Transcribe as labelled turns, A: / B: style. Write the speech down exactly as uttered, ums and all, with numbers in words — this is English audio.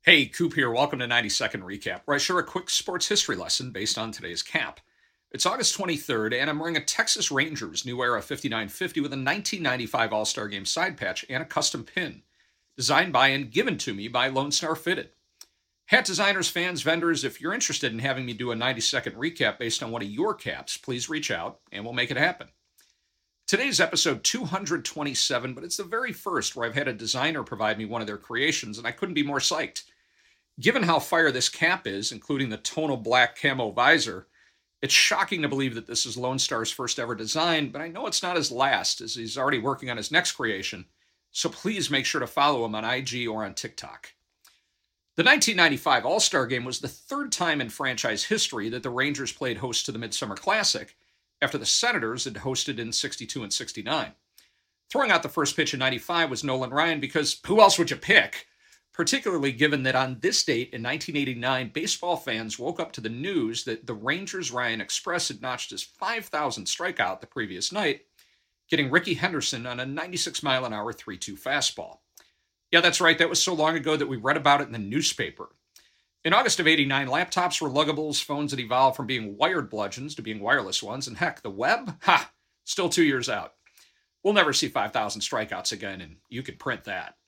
A: Hey, Coop here. Welcome to ninety second Recap, where I share a quick sports history lesson based on today's cap. It's August twenty-third, and I'm wearing a Texas Rangers New Era fifty-nine fifty with a nineteen ninety-five All-Star Game side patch and a custom pin, designed by and given to me by Lone Star Fitted. Hat designers, fans, vendors, if you're interested in having me do a ninety second recap based on one of your caps, please reach out and we'll make it happen. Today's episode two hundred twenty-seven, but it's the very first where I've had a designer provide me one of their creations, and I couldn't be more psyched. Given how fire this cap is, including the tonal black camo visor, it's shocking to believe that this is Lone Star's first ever design, but I know it's not his last, as he's already working on his next creation, so please make sure to follow him on I G or on TikTok. The nineteen ninety-five All-Star Game was the third time in franchise history that the Rangers played host to the Midsummer Classic, after the Senators had hosted in sixty-two and sixty-nine. Throwing out the first pitch in ninety-five was Nolan Ryan, because who else would you pick? Particularly given that on this date in nineteen eighty-nine, baseball fans woke up to the news that the Rangers' Ryan Express had notched his five thousandth strikeout the previous night, getting Rickey Henderson on a ninety-six mile an hour three two fastball. Yeah, that's right, that was so long ago that we read about it in the newspaper. In August of eighty-nine, laptops were luggables, phones had evolved from being wired bludgeons to being wireless ones, and heck, the web? Ha! Still two years out. We'll never see five thousand strikeouts again, and you could print that.